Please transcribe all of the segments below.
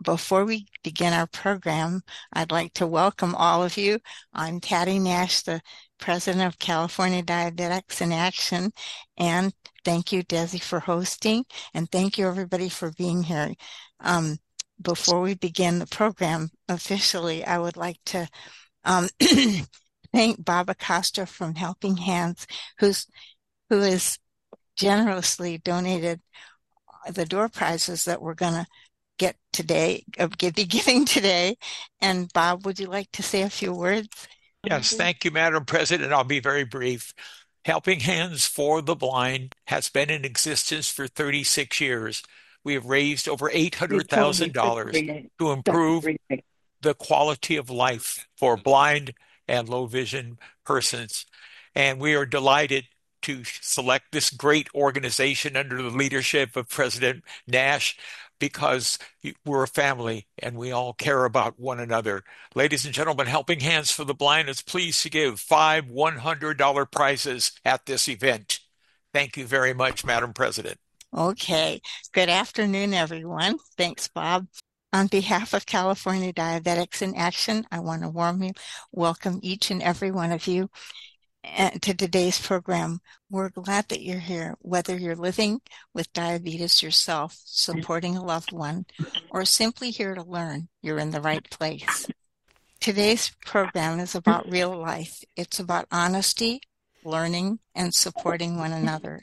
Before we begin our program, I'd like to welcome all of you. I'm Patty Nash, the president of California Diabetics in Action, and thank you, Desi, for hosting, and thank you, everybody, for being here. Before we begin the program officially, I would like to thank Bob Acosta from Helping Hands, who has generously donated the door prizes that we're going to be giving today. And Bob, would you like to say a few words? Yes, thank you, Madam President. I'll be very brief. Helping Hands for the Blind has been in existence for 36 years. We have raised over $800,000 to improve the quality of life for blind and low vision persons. And we are delighted to select this great organization under the leadership of President Nash, because we're a family and we all care about one another. Ladies and gentlemen, Helping Hands for the Blind is pleased to give 5 $100 prizes at this event. Thank you very much, Madam President. Okay. Good afternoon, everyone. Thanks, Bob. On behalf of California Diabetics in Action, I want to warmly welcome each and every one of you to today's program. We're glad that you're here, whether you're living with diabetes yourself, supporting a loved one, or simply here to learn. You're in the right place. Today's program is about real life. It's about honesty, learning, and supporting one another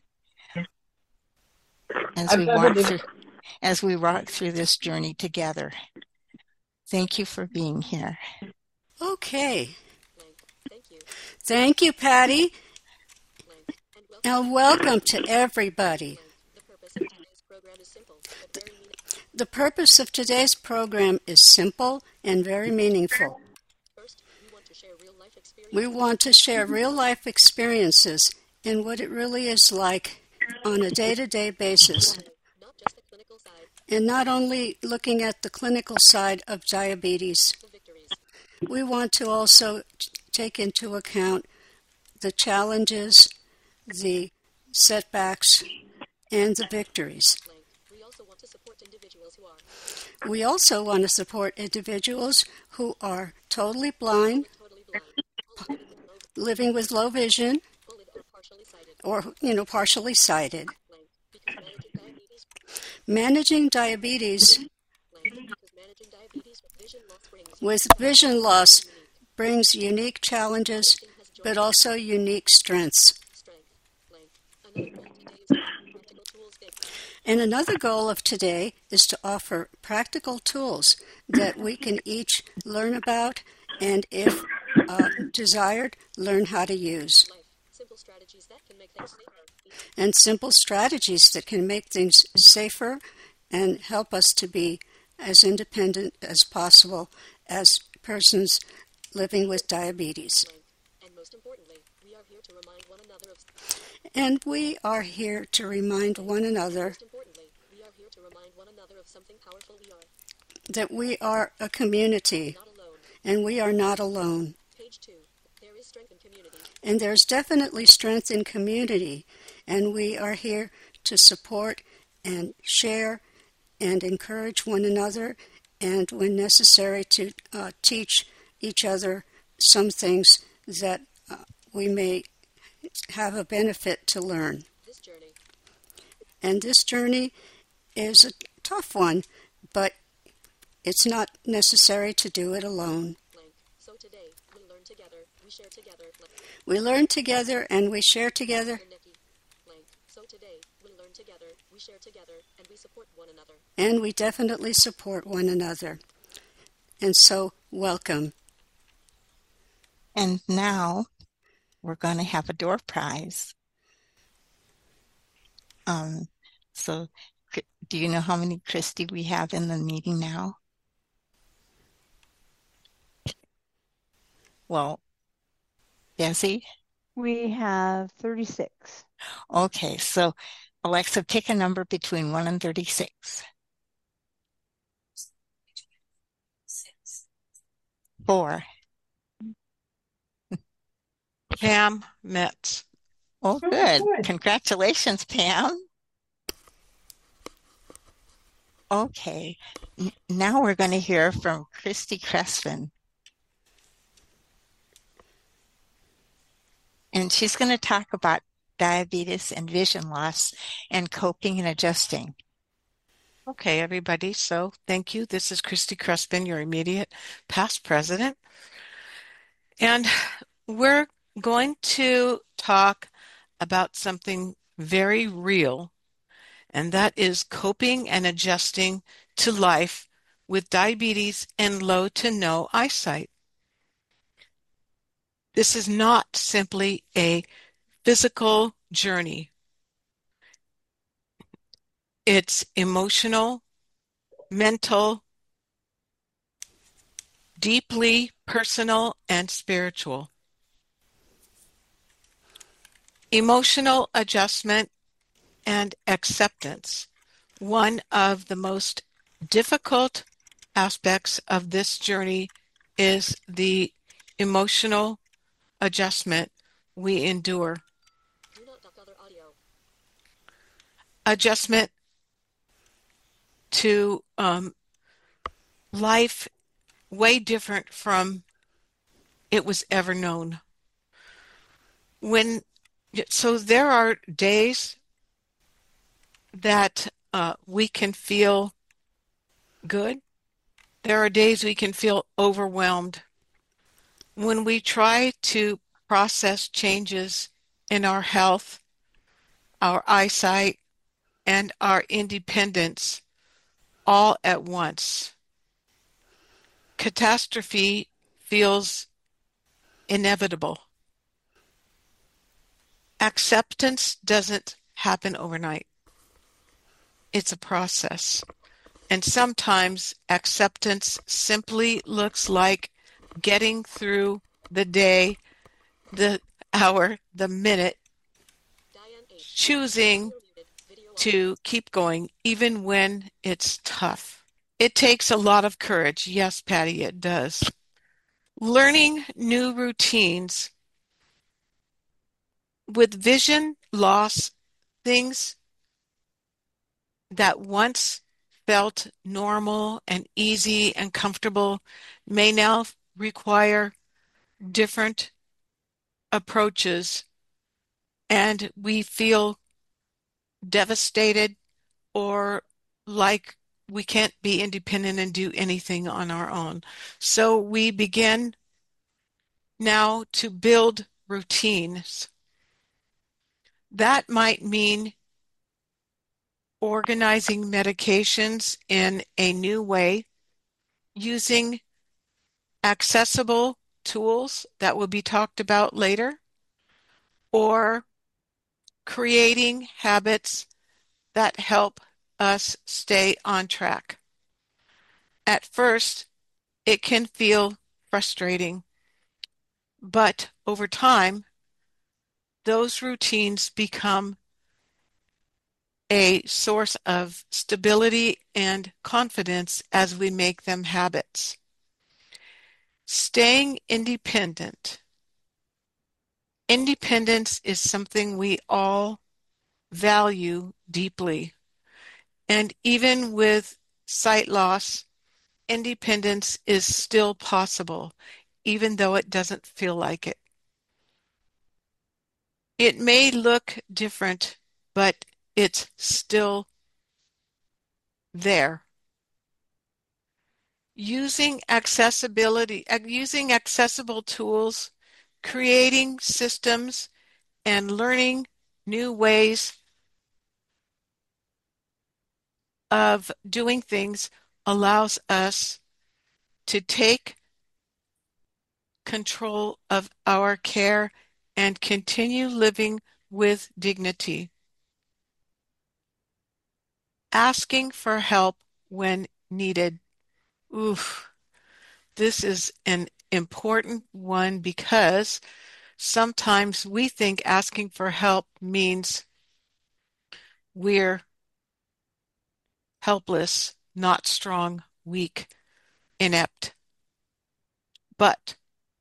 as we walk through this journey together. Thank you for being here. Okay. Thank you, Patty. And welcome to everybody. The purpose of today's program is simple and very meaningful. We want to share real-life experiences and what it really is like on a day-to-day basis. And not only looking at the clinical side of diabetes, we want to also take into account the challenges, the setbacks, and the victories. We also want to support individuals who are totally blind, living with low vision, or partially sighted. Managing diabetes with vision loss brings unique challenges, but also unique strengths. And another goal of today is to offer practical tools that we can each learn about and, if desired, learn how to use. And simple strategies that can make things safer and help us to be as independent as possible as persons living with diabetes. And most importantly, we are here to remind one another of something powerful we are. That we are a community, and we are not alone. Page 2. There is strength in community. And there's definitely strength in community, and we are here to support and share and encourage one another, and when necessary to teach each other some things that we may have a benefit to learn. And this journey is a tough one, but it's not necessary to do it alone. So today, we learn together, we share together. We learn together and we share together. So today, we learn together, we share together, and we support one another. And we definitely support one another. And so, welcome. And now we're going to have a door prize. So do you know how many Christy we have in the meeting now? Well, Desi? We have 36. Okay, so Alexa, pick a number between 1 and 36. 4. Pam Metz. Oh, good. Congratulations, Pam. Okay, Now we're going to hear from Christy Crespin. And she's going to talk about diabetes and vision loss and coping and adjusting. Okay, everybody. So thank you. This is Christy Crespin, your immediate past president. And we're going to talk about something very real, and that is coping and adjusting to life with diabetes and low to no eyesight. This is not simply a physical journey. It's emotional, mental, deeply personal, and spiritual. Emotional adjustment and acceptance. One of the most difficult aspects of this journey is the emotional adjustment we endure. Adjustment to life way different from it was ever known. So there are days that we can feel good. There are days we can feel overwhelmed. When we try to process changes in our health, our eyesight, and our independence all at once, catastrophe feels inevitable. Acceptance doesn't happen overnight. It's a process. And sometimes acceptance simply looks like getting through the day, the hour, the minute, choosing to keep going even when it's tough. It takes a lot of courage. Yes, Patty, it does. Learning new routines. With vision loss, things that once felt normal and easy and comfortable may now require different approaches, and we feel devastated or like we can't be independent and do anything on our own. So we begin now to build routines. That might mean organizing medications in a new way, using accessible tools that will be talked about later, or creating habits that help us stay on track. At first, it can feel frustrating, but over time, those routines become a source of stability and confidence as we make them habits. Staying independent. Independence is something we all value deeply. And even with sight loss, independence is still possible, even though it doesn't feel like it. It may look different, but it's still there. Using accessible tools, creating systems, and learning new ways of doing things allows us to take control of our care and continue living with dignity. Asking for help when needed. Oof, this is an important one because sometimes we think asking for help means we're helpless, not strong, weak, inept. But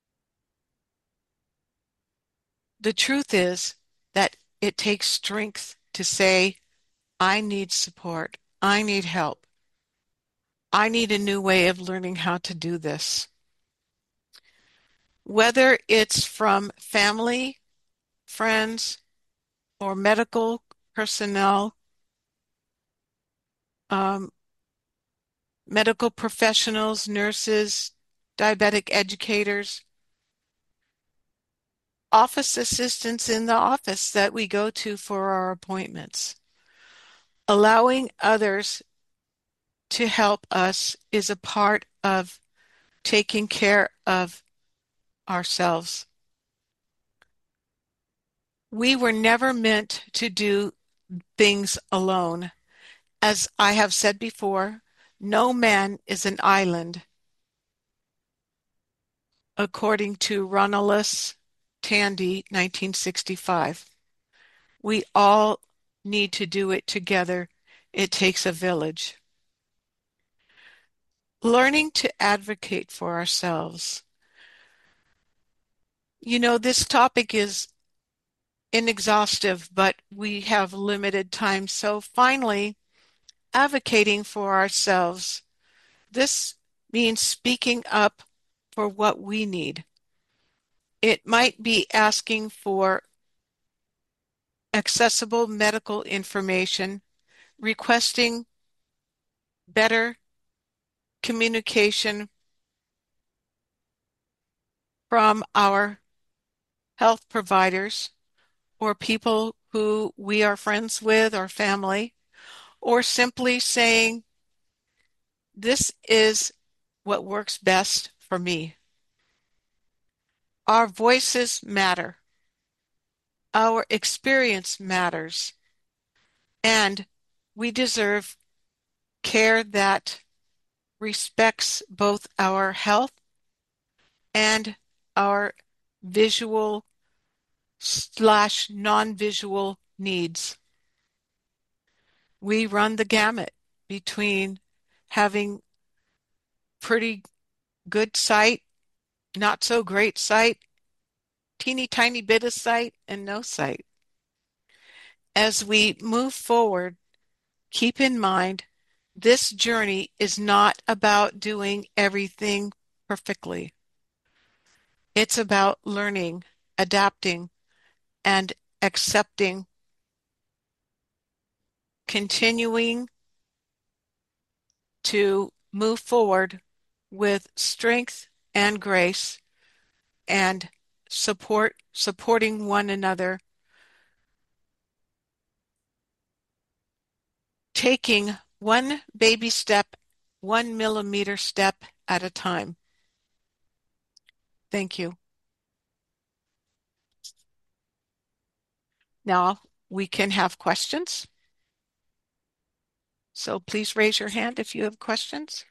the truth is that it takes strength to say, I need support. I need help. I need a new way of learning how to do this. Whether it's from family, friends, or medical personnel, medical professionals, nurses, diabetic educators, office assistants in the office that we go to for our appointments. Allowing others to help us is a part of taking care of ourselves. We were never meant to do things alone. As I have said before, no man is an island. According to Ranulus Tandy, 1965. We all need to do it together. It takes a village. Learning to advocate for ourselves. You know, this topic is inexhaustive, but we have limited time. So finally, advocating for ourselves. This means speaking up for what we need. It might be asking for accessible medical information, requesting better communication from our health providers or people who we are friends with or family, or simply saying, this is what works best for me. Our voices matter. Our experience matters. And we deserve care that respects both our health and our visual / non-visual needs. We run the gamut between having pretty good sight, not so great sight, teeny tiny bit of sight, and no sight. As we move forward, keep in mind this journey is not about doing everything perfectly. It's about learning, adapting, and accepting, continuing to move forward with strength and grace and supporting one another, taking one baby step, 1 millimeter step at a time. Thank you. Now we can have questions. So please raise your hand if you have questions.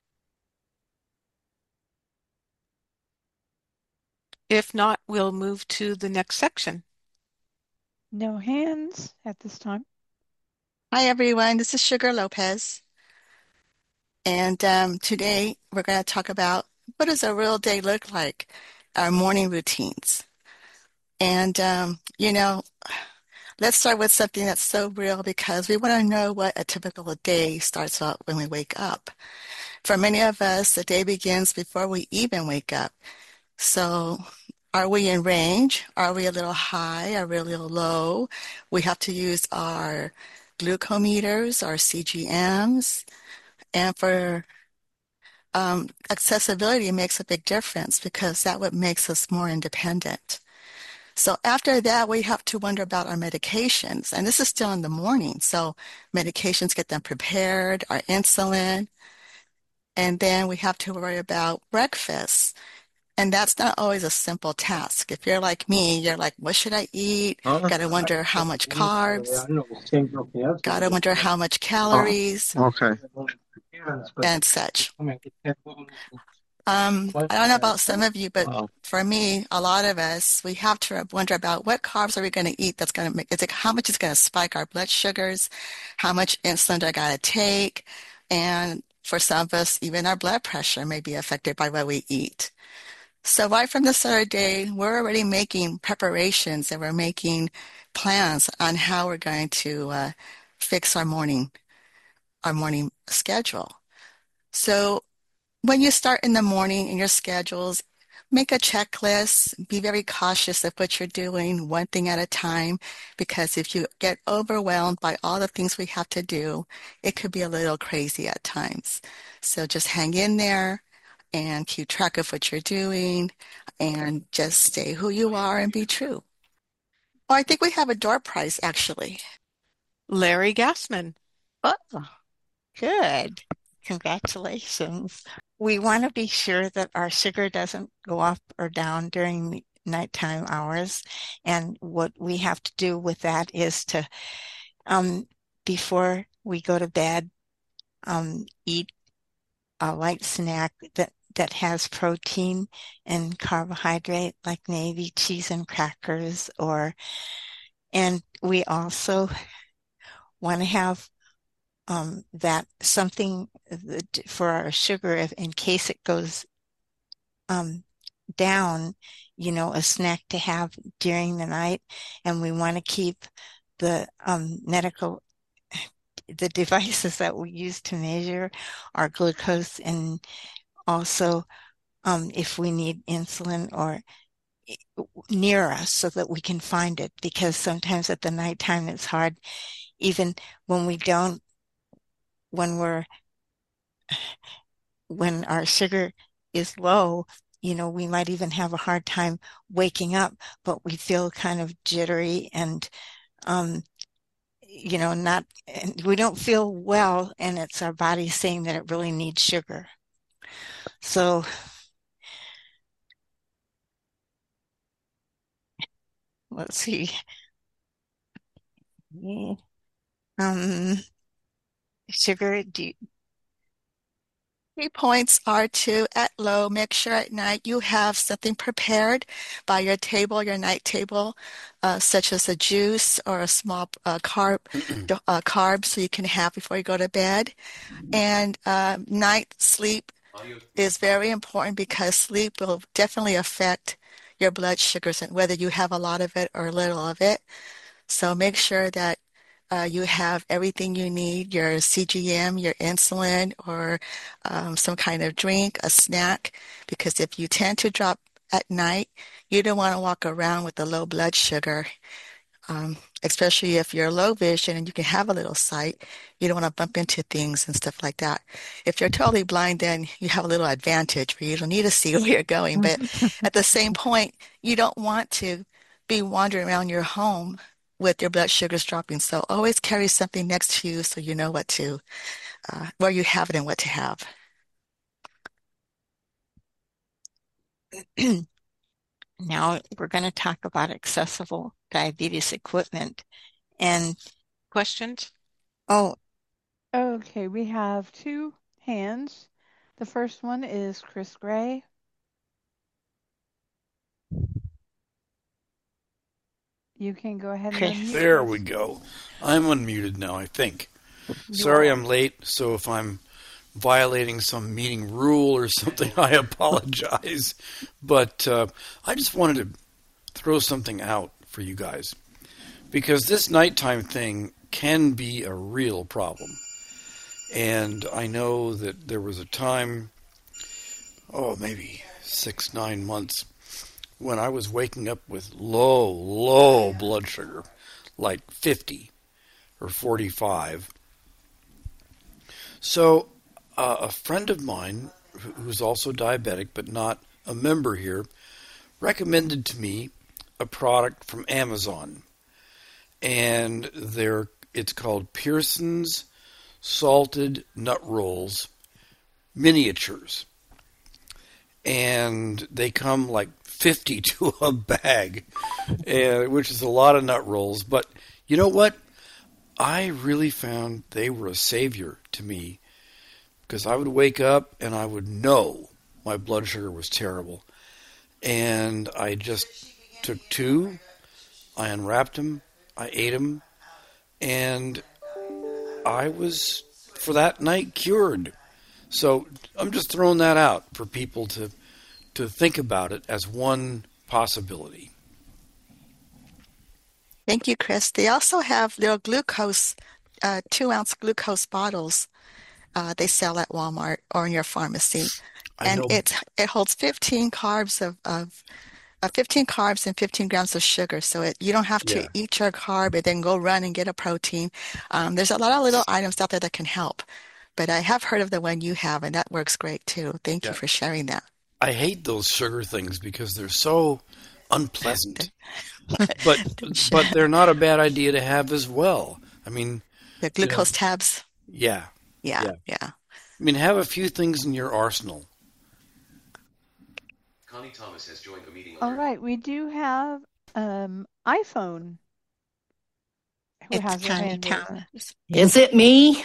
If not, we'll move to the next section. No hands at this time. Hi, everyone. This is Sugar Lopez. And today we're going to talk about what does a real day look like, our morning routines. And, let's start with something that's so real because we want to know what a typical day starts out when we wake up. For many of us, the day begins before we even wake up. So are we in range? Are we a little high? Are we a little low? We have to use our glucometers, our CGMs, and for accessibility makes a big difference because that what makes us more independent. So after that, we have to wonder about our medications, and this is still in the morning. So medications, get them prepared, our insulin, and then we have to worry about breakfast. And that's not always a simple task. If you're like me, you're like, what should I eat? Got to wonder how much carbs. Got to wonder how much calories. Okay. And such. I don't know about some of you, but for me, a lot of us, we have to wonder about what carbs are we going to eat that's going to make, how much is going to spike our blood sugars, how much insulin do I got to take, and for some of us, even our blood pressure may be affected by what we eat. So right from the start of the day, we're already making preparations and we're making plans on how we're going to fix our morning schedule. So when you start in the morning in your schedules, make a checklist. Be very cautious of what you're doing, one thing at a time, because if you get overwhelmed by all the things we have to do, it could be a little crazy at times. So just hang in there and keep track of what you're doing and just stay who you are and be true. Oh, I think we have a door prize actually. Larry Gassman. Oh, good. Congratulations. We want to be sure that our sugar doesn't go up or down during the nighttime hours. And what we have to do with that is to, before we go to bed, eat a light snack that has protein and carbohydrate, like maybe cheese and crackers, and we also want to have that something for our sugar in case it goes down, a snack to have during the night. And we want to keep the the devices that we use to measure our glucose, and also if we need insulin or near us so that we can find it, because sometimes at the nighttime it's hard, even when we don't, when our sugar is low, we might even have a hard time waking up, but we feel kind of jittery and we don't feel well, and it's our body saying that it really needs sugar. So let's see. Sugar, 3 points are to, at low, make sure at night you have something prepared by your table, your night table, such as a juice or a small carb so you can have before you go to bed. And night sleep is very important because sleep will definitely affect your blood sugars and whether you have a lot of it or little of it. So make sure that you have everything you need, your CGM, your insulin, or some kind of drink, a snack, because if you tend to drop at night, you don't want to walk around with a low blood sugar, especially if you're low vision and you can have a little sight. You don't want to bump into things and stuff like that. If you're totally blind, then you have a little advantage where you don't need to see where you're going. But at the same point, you don't want to be wandering around your home with your blood sugars dropping. So always carry something next to you so you know where you have it and what to have. Now we're going to talk about accessible diabetes equipment and questions. Oh, okay. We have 2 hands. The first one is Chris Gray. You can go ahead and unmute. There we go. I'm unmuted now, I think. Sorry I'm late, so if I'm violating some meeting rule or something, I apologize. But I just wanted to throw something out for you guys, because this nighttime thing can be a real problem. And I know that there was a time, maybe 6-9 months, when I was waking up with low blood sugar, like 50 or 45. So a friend of mine, who's also diabetic but not a member here, recommended to me a product from Amazon. And it's called Pearson's Salted Nut Rolls Miniatures. And they come like 50 to a bag, which is a lot of nut rolls. But you know what? I really found they were a savior to me, because I would wake up and I would know my blood sugar was terrible. And I just took 2, I unwrapped them, I ate them, and I was, for that night, cured. So I'm just throwing that out for people to think about it as one possibility. Thank you, Chris. They also have little glucose, 2-ounce glucose bottles they sell at Walmart or in your pharmacy. I And know. it holds 15 carbs of 15 carbs and 15 grams of sugar. So you don't have to Yeah. eat your carb and then go run and get a protein. There's a lot of little items out there that can help. But I have heard of the one you have, and that works great too. Thank you Yeah. for sharing that. I hate those sugar things because they're so unpleasant. But but they're not a bad idea to have as well. I mean, The you know, glucose tabs. yeah. Yeah, Yeah. yeah. I mean, have a few things in your arsenal. Connie Thomas has joined the meeting All alert. right, we do have iPhone who It's has their Connie hand raised. Thomas. Is it me?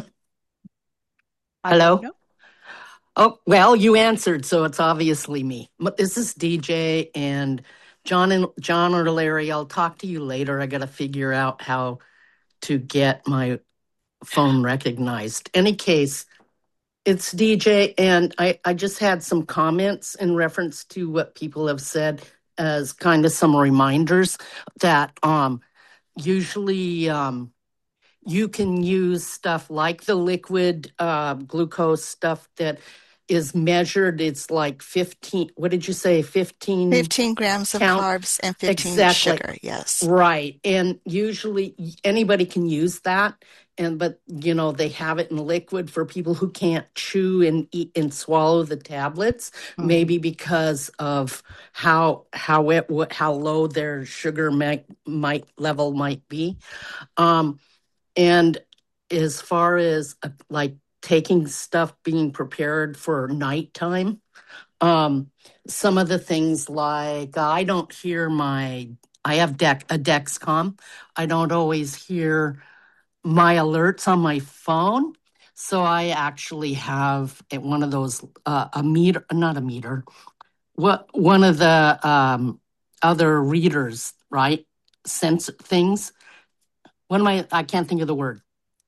I don't Hello? know. Oh, well, you answered, so it's obviously me. But this is DJ and John or Larry. I'll talk to you later. I got to figure out how to get my phone recognized. Any case, it's DJ, and I just had some comments in reference to what people have said as kind of some reminders that usually you can use stuff like the liquid glucose stuff that is measured. It's like 15, what did you say? 15 15 grams of count? carbs and 15 Exactly. sugar. Yes. Right. And usually anybody can use that. But they have it in liquid for people who can't chew and eat and swallow the tablets, maybe because of how low their sugar might level might be. And as far as like taking stuff being prepared for nighttime, some of the things like I don't hear I have a Dexcom. I don't always hear my alerts on my phone. So I actually have one of those, a meter, not a meter, one of the other readers, right? Sense things. I can't think of the word.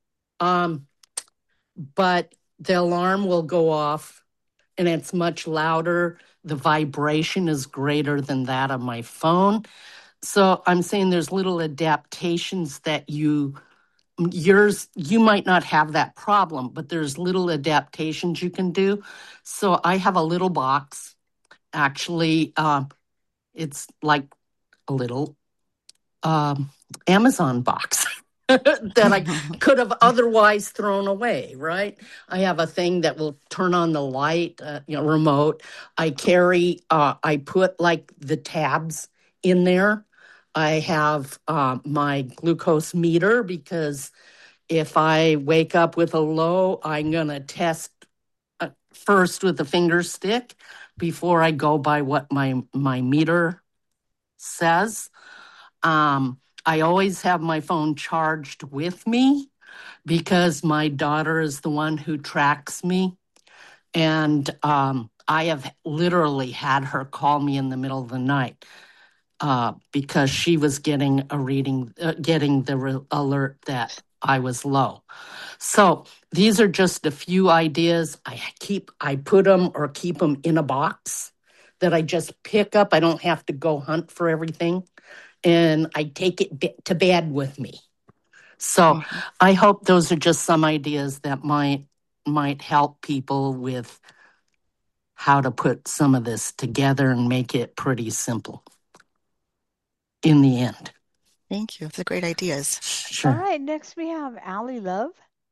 But the alarm will go off and it's much louder. The vibration is greater than that of my phone. So I'm saying there's little adaptations that you might not have that problem, but there's little adaptations you can do. So I have a little box. Actually, it's like a little Amazon box that I could have otherwise thrown away, right? I have a thing that will turn on the light, remote. I put like the tabs in there. I have my glucose meter because if I wake up with a low, I'm going to test first with the finger stick before I go by what my meter says. I always have my phone charged with me because my daughter is the one who tracks me. And I have literally had her call me in the middle of the night because she was getting the alert that I was low. So these are just a few ideas. I put them or keep them in a box that I just pick up. I don't have to go hunt for everything. And I take it to bed with me. So I hope those are just some ideas that might help people with how to put some of this together and make it pretty simple in the end. Thank you. Those are great ideas. Sure. All right, next we have Allie Love.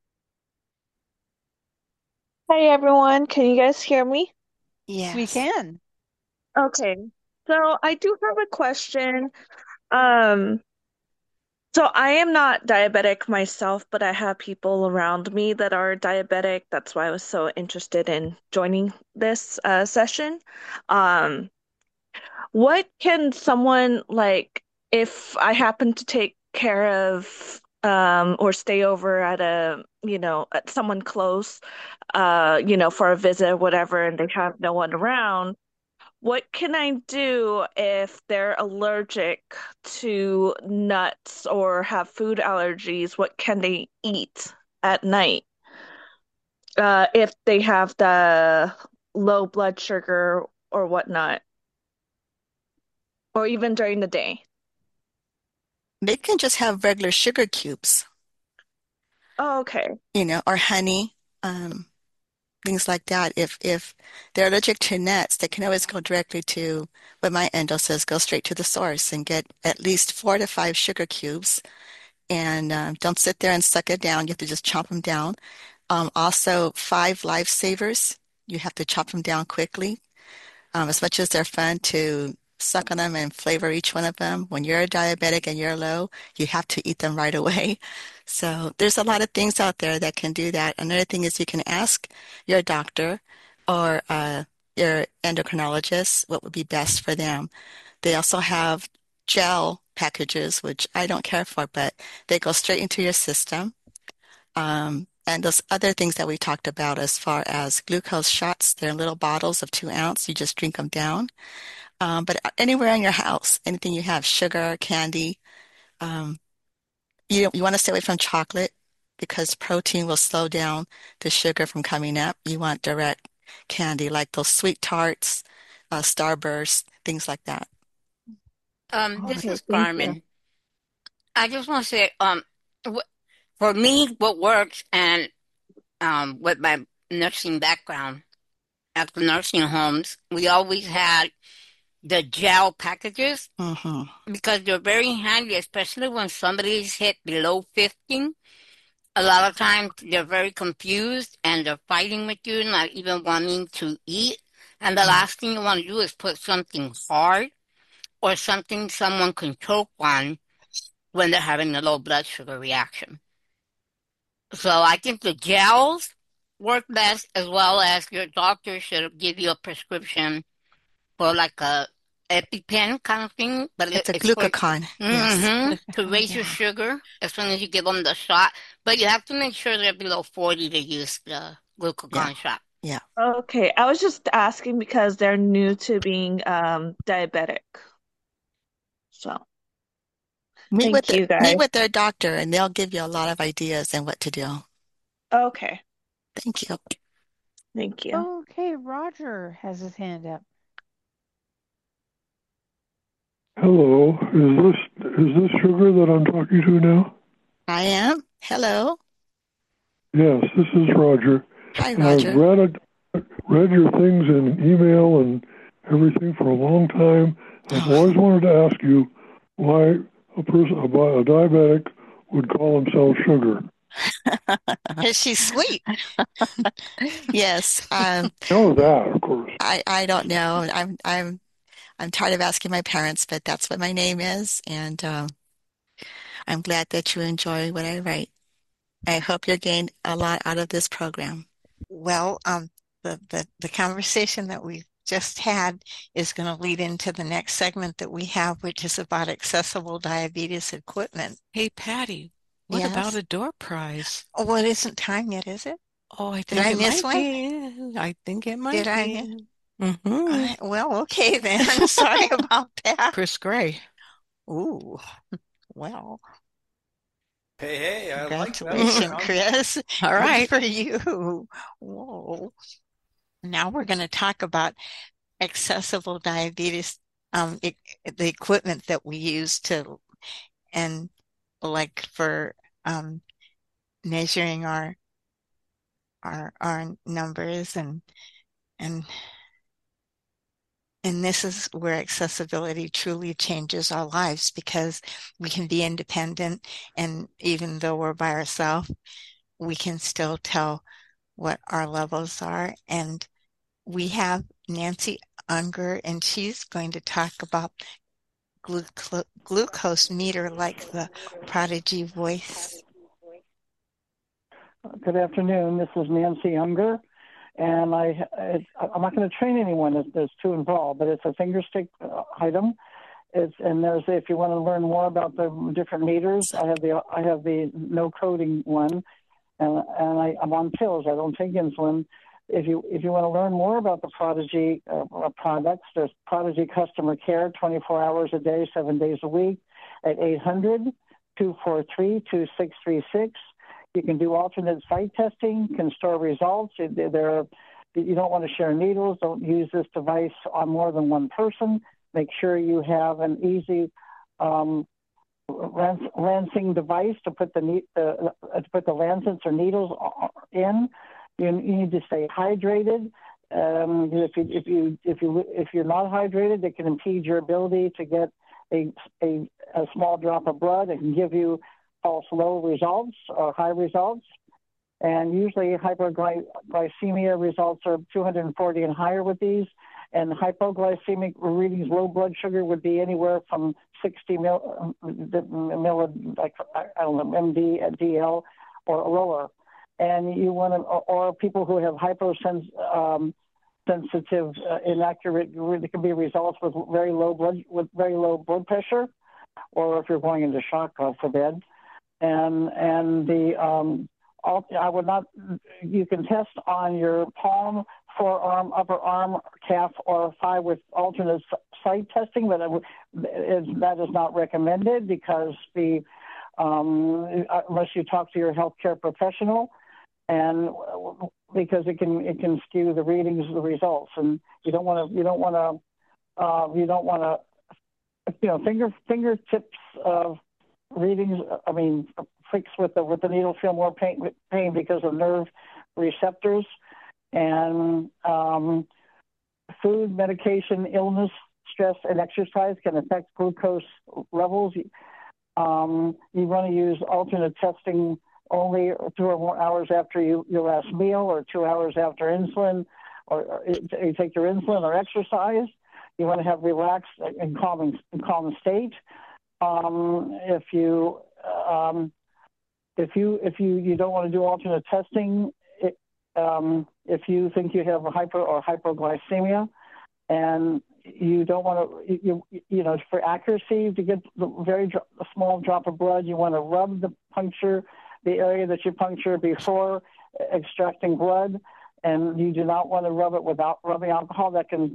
Hi everyone, can you guys hear me? Yes. We can. Okay, so I do have a question. So I am not diabetic myself, but I have people around me that are diabetic. That's why I was so interested in joining this session. What can someone like if I happen to take care of or stay over at at someone close, for a visit or whatever, and they have no one around? What can I do if they're allergic to nuts or have food allergies? What can they eat at night? If they have the low blood sugar or whatnot, or even during the day. They can just have regular sugar cubes. Oh, okay. Or honey. things like that. If they're allergic to nuts, they can always go directly to what my endo says, go straight to the source and get at least 4 to 5 sugar cubes. And don't sit there and suck it down. You have to just chop them down. Also, 5 lifesavers. You have to chop them down quickly. As much as they're fun to suck on them and flavor each one of them, when you're a diabetic and you're low, you have to eat them right away. So there's a lot of things out there that can do that. Another thing is you can ask your doctor or your endocrinologist what would be best for them. They also have gel packages, which I don't care for, but they go straight into your system. And those other things that we talked about as far as glucose shots, they're in little bottles of 2 ounce. You just drink them down. But anywhere in your house, anything you have, sugar, candy, you want to stay away from chocolate because protein will slow down the sugar from coming up. You want direct candy like those sweet tarts, Starburst, things like that. This is Carmen. I just want to say, for me, what works and with my nursing background at the nursing homes, we always had the gel packages because they're very handy, especially when somebody's hit below 50. A lot of times they're very confused and they're fighting with you, not even wanting to eat. And the last thing you want to do is put something hard or something someone can choke on when they're having a low blood sugar reaction. So I think the gels work best, as well as your doctor should give you a prescription for like a EpiPen kind of thing. But it's a glucagon. Yes. To raise your sugar as soon as you give them the shot. But you have to make sure they're below 40 to use the glucagon shot. Yeah. Okay. I was just asking because they're new to being diabetic. So meet with their doctor and they'll give you a lot of ideas and what to do. Okay. Thank you. Thank you. Okay, Roger has his hand up. Hello, is this Sugar that I'm talking to now? I am. Hello. Yes, this is Roger. Hi, Roger. I've read your things in email and everything for a long time. I've always wanted to ask you why a diabetic would call himself Sugar. Because she's sweet. Yes. know that, of course. I don't know. I'm tired of asking my parents, but that's what my name is, and I'm glad that you enjoy what I write. I hope you're getting a lot out of this program. Well, the conversation that we just had is going to lead into the next segment that we have, which is about accessible diabetes equipment. Hey, Patty, what about a door prize? Oh, well, it isn't time yet, is it? Oh, I think Did I miss one? I think it might be. Did I? Well, okay then. Sorry about that. Chris Gray. Ooh, well. Hey, I like that. Congratulations, Chris. All right. Good for you. Whoa. Now we're going to talk about accessible diabetes, the equipment that we use and like for measuring our numbers and this is where accessibility truly changes our lives because we can be independent, and even though we're by ourselves, we can still tell what our levels are. And we have Nancy Unger, and she's going to talk about glucose meter like the Prodigy Voice. Good afternoon. This is Nancy Unger. And I'm not going to train anyone that's too involved, but it's a finger stick item. If you want to learn more about the different meters, I have the no coding one, and I'm on pills. I don't take insulin. If you want to learn more about the Prodigy products, there's Prodigy Customer Care, 24 hours a day, 7 days a week, at 800-243-2636. You can do alternate site testing, can store results. You don't want to share needles. Don't use this device on more than one person. Make sure you have an easy lancing device to put the lancets or needles in. You need to stay hydrated. If you're not hydrated, it can impede your ability to get a small drop of blood. It can give you false low results or high results. And usually hyperglycemia results are 240 and higher with these. And hypoglycemic readings, low blood sugar would be anywhere from 60 MD/DL or lower. And you want to, or people who have hypersensitive, inaccurate, there can be results with very low blood pressure, or if you're going into shock, God forbid. And I would not. You can test on your palm, forearm, upper arm, calf, or thigh with alternate site testing, but that is not recommended because unless you talk to your healthcare professional, and because it can skew the readings, the results, and you don't want to fingertips of readings. I mean, pricks with the needle feel more pain because of nerve receptors, and food, medication, illness, stress, and exercise can affect glucose levels. You want to use alternate testing only 2 or more hours after your last meal, or 2 hours after insulin, or you take your insulin or exercise. You want to have relaxed and calm state. If you don't want to do alternate testing, if you think you have a hypoglycemia, and you don't want to, for accuracy, to get a small drop of blood, you want to rub the area that you puncture before extracting blood, and you do not want to rub it without rubbing alcohol. That can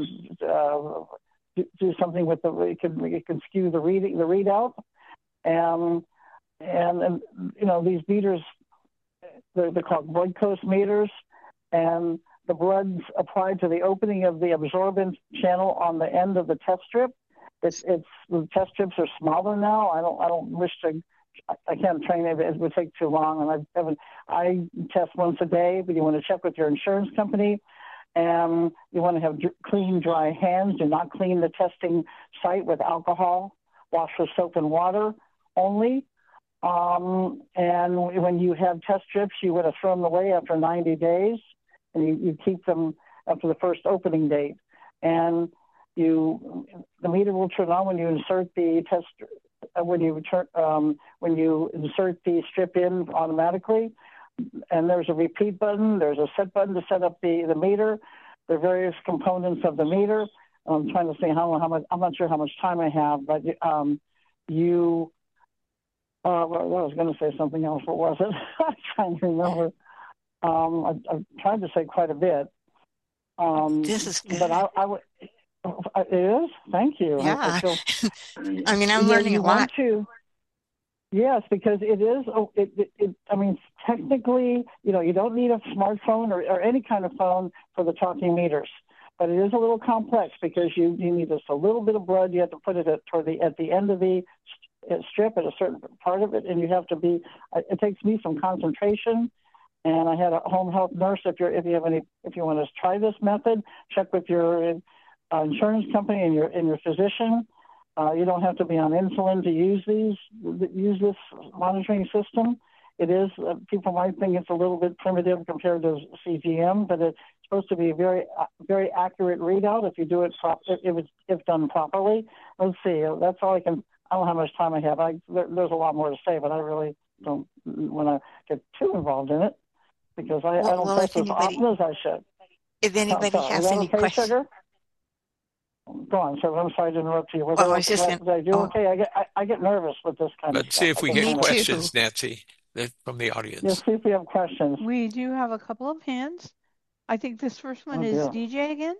do something with it can skew the readout, and these meters, they're called blood glucose meters, and the blood's applied to the opening of the absorbent channel on the end of the test strip. The test strips are smaller now. I can't train it. It would take too long, and I test once a day. But you want to check with your insurance company, and you want to have clean, dry hands. Do not clean the testing site with alcohol. Wash with soap and water only. And when you have test strips, you want to throw them away after 90 days, and you keep them after the first opening date. And the meter will turn on when you insert the test. When you insert the strip in automatically, and there's a repeat button, there's a set button to set up the meter. There are various components of the meter. I'm trying to say how much. I'm not sure how much time I have, but I was going to say something else. What was it? I'm trying to remember. I've tried to say quite a bit. This is good. But I would. It is? Thank you. Yeah. I'm learning a lot. Yes, because it is. Technically, you don't need a smartphone or any kind of phone for the talking meters, but it is a little complex because you need just a little bit of blood. You have to put it at the end of the strip at a certain part of it, and you have to be. It takes me some concentration. And I had a home health nurse. If you want to try this method, check with your insurance company and your physician. You don't have to be on insulin to use this monitoring system. It is, people might think it's a little bit primitive compared to CGM, but it's supposed to be a very, very accurate readout if you do it if done properly. Let's see. That's all I don't know how much time I have. There's a lot more to say, but I really don't want to get too involved in it because I don't test as often as I should. If anybody has any questions. Sugar? Go on, so I'm sorry to interrupt you. Okay, I get nervous with this kind of stuff. Let's see if we get questions, Nancy, from the audience. Yes, see if we have questions. We do have a couple of hands. I think this first one is DJ again.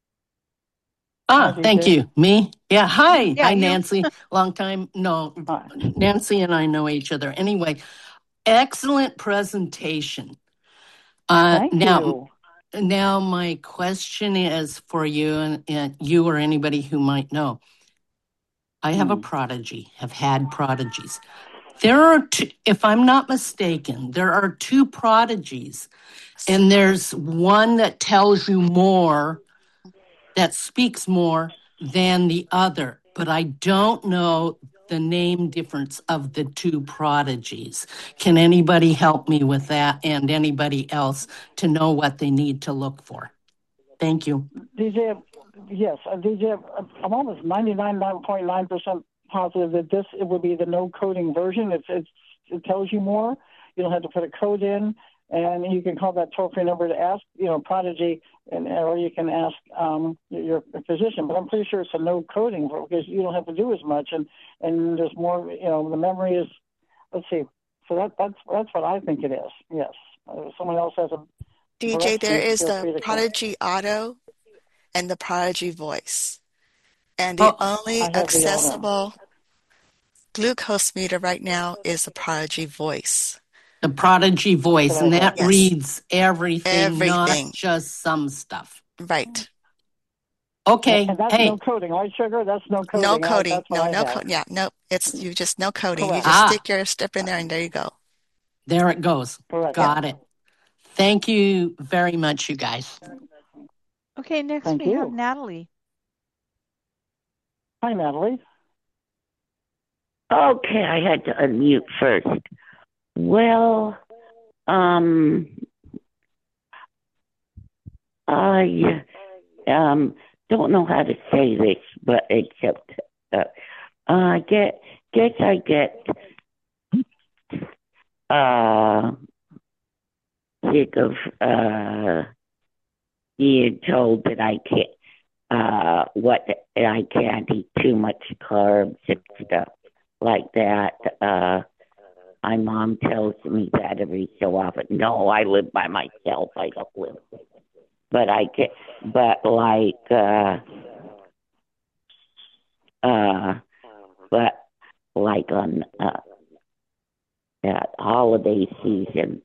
Thank you. Me? Yeah. Hi. Yeah, hi, Nancy. Long time. No, Nancy and I know each other. Anyway, excellent presentation. Thank you. Now, my question is for you and you or anybody who might know. I have a prodigy, have had prodigies. There are two, if I'm not mistaken, there are two prodigies, and there's one that tells you more, that speaks more than the other. But I don't know the name difference of the two prodigies. Can anybody help me with that, and anybody else to know what they need to look for? Thank you. DJ, yes, DJ, I'm almost 99.9% positive that it would be the no coding version. It tells you more. You don't have to put a code in, and you can call that toll-free number to ask, Prodigy, or you can ask your physician. But I'm pretty sure it's a no coding because you don't have to do as much, and there's more. The memory is. Let's see. So that's what I think it is. Yes. Someone else has a. DJ, there is the Prodigy Auto and the Prodigy Voice. And the only accessible glucose meter right now is the Prodigy Voice. The Prodigy Voice, and that reads everything, not just some stuff. Right. Okay. And that's no coding, right, Sugar? That's no coding. No coding. No coding. Yeah, no. It's just no coding. Correct. You just stick your strip in there, and there you go. There it goes. Correct. Got it. Thank you very much, you guys. Okay, next we have Natalie. Hi, Natalie. Okay, I had to unmute first. Well, I don't know how to say this, but except I get sick of being told that I can't eat too much carbs and stuff like that. My mom tells me that every so often. No, I live by myself. I don't live. But on that holiday season,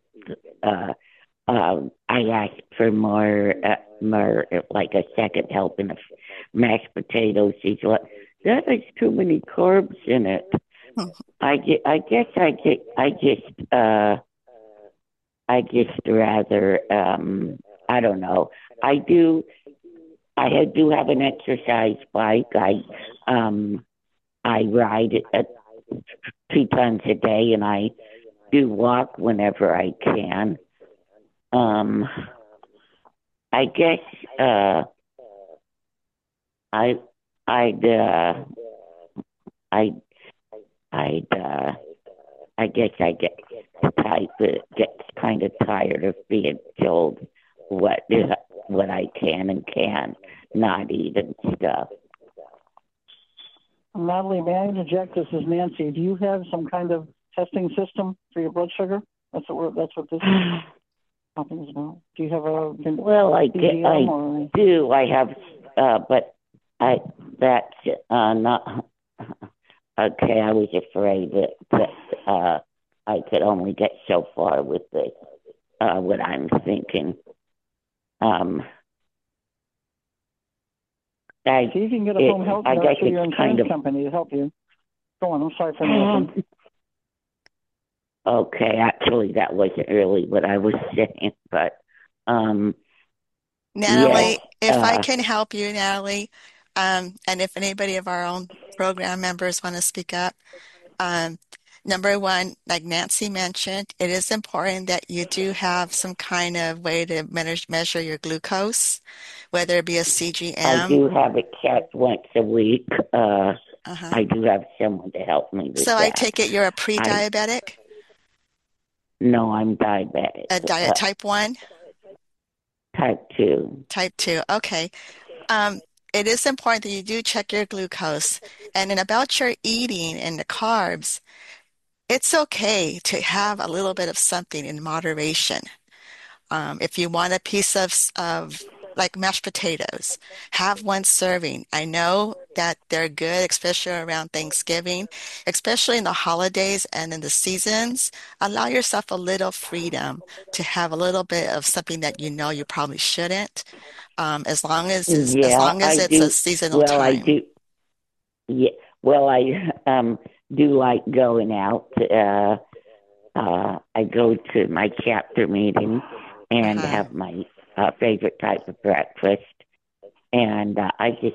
I asked for more, like a second helping of mashed potatoes. She's like, that has too many carbs in it. I just rather, I don't know. I do have an exercise bike. I ride it 2 times a day, and I do walk whenever I can. I guess I guess I get kind of tired of being told what I can and can't not eat and stuff. Natalie, may I interject? This is Nancy. Do you have some kind of testing system for your blood sugar? That's what this happens about. Do you have a? Well, I do. I have, but that's not. Okay, I was afraid that I could only get so far with this. What I'm thinking. So you can get a home health nurse through your insurance company to help you. Go on. I'm sorry for interrupting. Okay, actually, that wasn't really what I was saying, but Natalie, if I can help you, Natalie, and if anybody of our own program members want to speak up, number one, like Nancy mentioned, it is important that you do have some kind of way to measure your glucose, whether it be a CGM. I do have it checked once a week. I do have someone to help me with that. So I take it you're a pre-diabetic? No, I'm diabetic. Type 1? Type 2. Type 2, okay. It is important that you do check your glucose. And then about your eating and the carbs, it's okay to have a little bit of something in moderation. If you want a piece of like mashed potatoes, have one serving. I know that they're good, especially around Thanksgiving, especially in the holidays and in the seasons. Allow yourself a little freedom to have a little bit of something that you know you probably shouldn't, as long as it's a seasonal time. I do. Yeah. Well, do like going out. I go to my chapter meeting and have my favorite type of breakfast, and I guess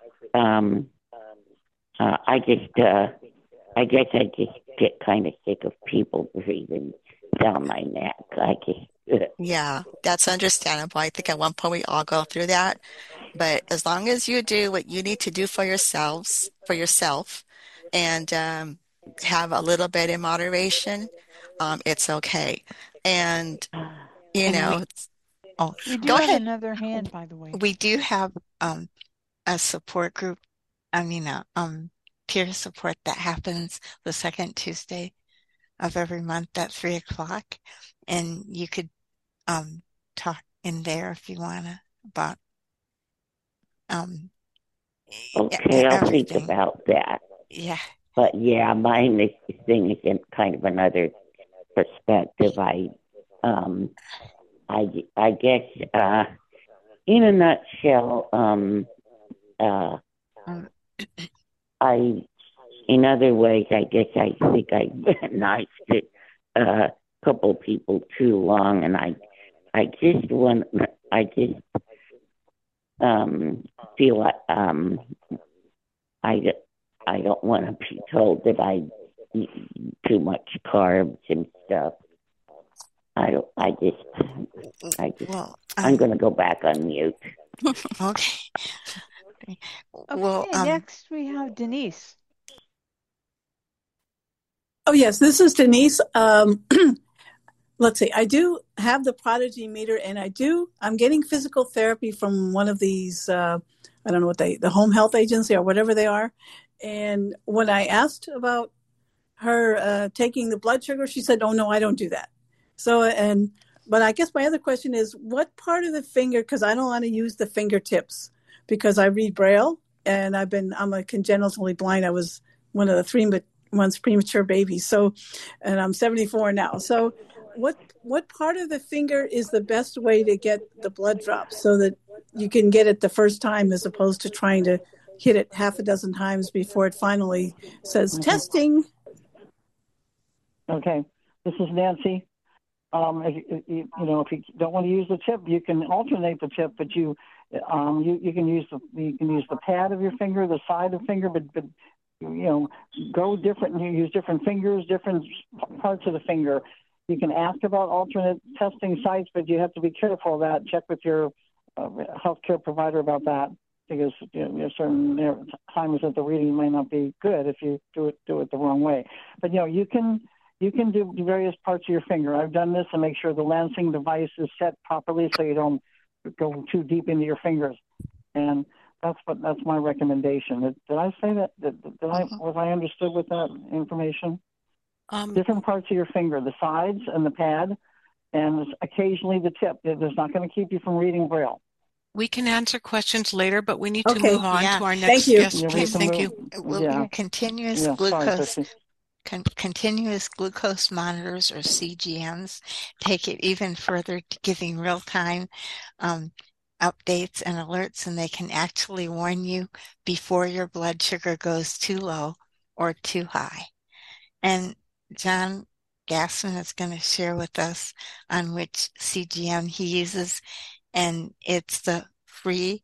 I guess I just get kind of sick of people breathing down my neck. Yeah, that's understandable. I think at one point we all go through that. But as long as you do what you need to do for yourself, and have a little bit in moderation, it's okay. And you know, we do go have ahead. another hand, by the way. We do have a support group. Peer support that happens the second Tuesday of every month at 3:00, and you could talk in there if you want to about okay, I'll think everything. about that. Yeah. But yeah, mine thing is in kind of another perspective. I guess in a nutshell, in other ways, I guess I think I knifed it a couple people too long, and I just feel like I don't want to be told that I eat too much carbs and stuff. I'm going to go back on mute. Okay. Well, next we have Denise. Oh, yes, this is Denise. Let's see. I do have the Prodigy meter, and I'm getting physical therapy from one of these, I don't know what the home health agency or whatever they are. And when I asked about her taking the blood sugar, she said, "Oh, no, I don't do that." But I guess my other question is, what part of the finger, because I don't want to use the fingertips because I read Braille, and I'm a congenitally blind. I was one of the 3 months premature babies. And I'm 74 now. So what part of the finger is the best way to get the blood drops so that you can get it the first time as opposed to trying to hit it half a dozen times before it finally says testing? Okay, this is Nancy. If you don't want to use the tip, you can alternate the tip, but you can use the pad of your finger, the side of the finger, but go different. You use different fingers, different parts of the finger. You can ask about alternate testing sites, but you have to be careful of that. Check with your healthcare provider about that, because certain times that the reading may not be good if you do it the wrong way. But you can do various parts of your finger. I've done this to make sure the lancing device is set properly so you don't go too deep into your fingers. And that's my recommendation. Did I say that? Was I understood with that information? Different parts of your finger, the sides and the pad, and occasionally the tip. It's not going to keep you from reading Braille. We can answer questions later, but we need to move on to our next Thank you. guest, please. Thank you. Continuous glucose. Continuous glucose monitors, or CGMs, take it even further to giving real-time updates and alerts, and they can actually warn you before your blood sugar goes too low or too high. And John Gassman is going to share with us on which CGM he uses, and it's the free